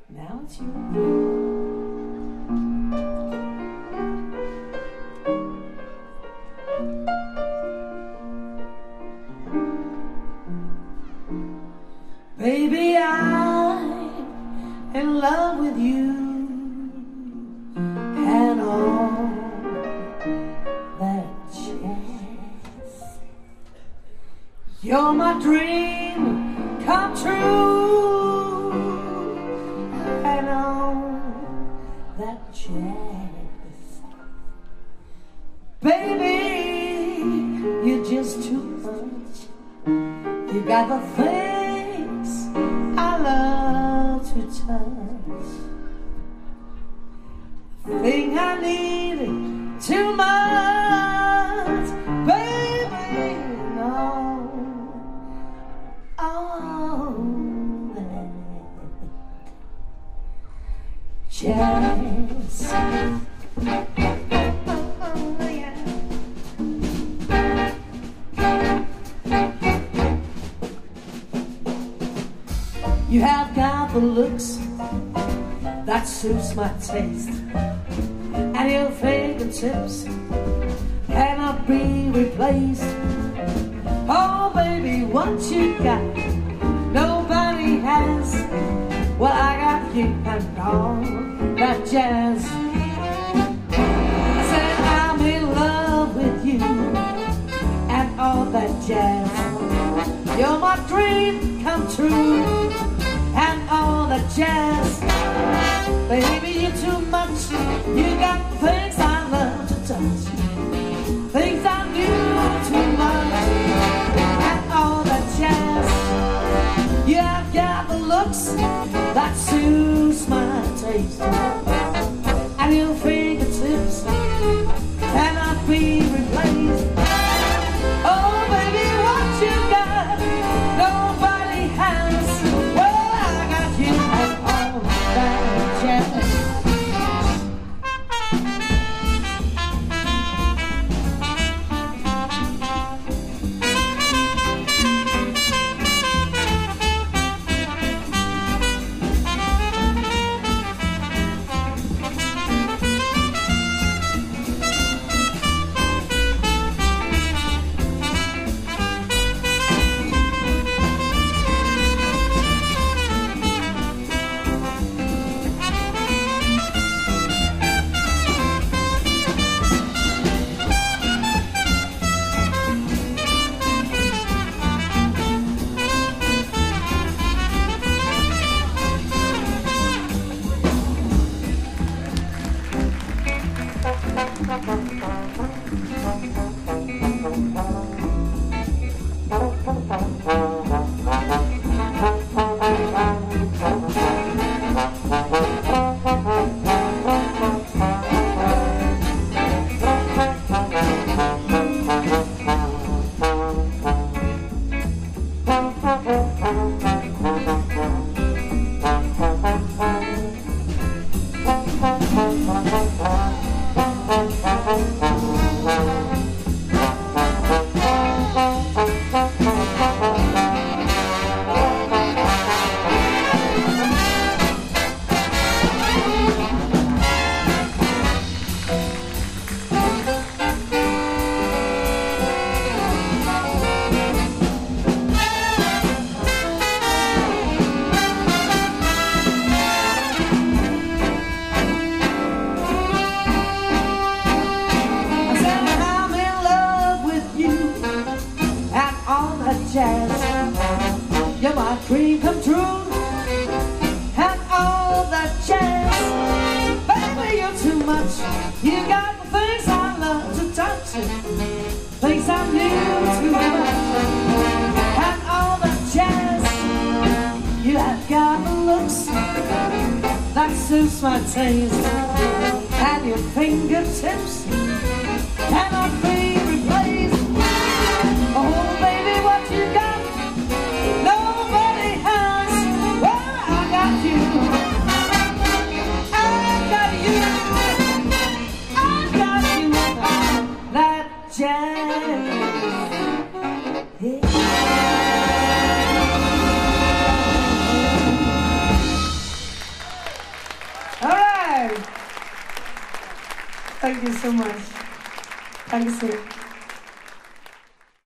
Now it's you. Baby, I'm in love with you and all that jazz. You're my dream come true and all that jazz. Baby, you're just too much. You got the things I love to touch. The thing I need too much, baby, no. Oh, that jazz. You have got the looks that suits my taste, and your fingertips cannot be replaced. Oh baby, what you got, nobody has. Well, I got you and all that jazz. I said I'm in love with you and all that jazz. You're my dream come true and all the jazz. Baby, you're too much. You got things I love to touch, things I knew too much, and all the jazz. You have got the looks that suits my taste, and your fingertips cannot be replaced. Oh baby, what you got, nobody has. Well, I got you and all that jazz. You're my dream come true, and all that jazz. Baby, you're too much. You got the things I love to touch, things I knew too much, and all that jazz. You have got the looks that suits my taste, and your fingertips cannot be replaced. Oh baby, what you got, nobody has. Well, I got you, I got you, I got you, that jazz. Yeah. All right. Thank you so much. Thank you, sir.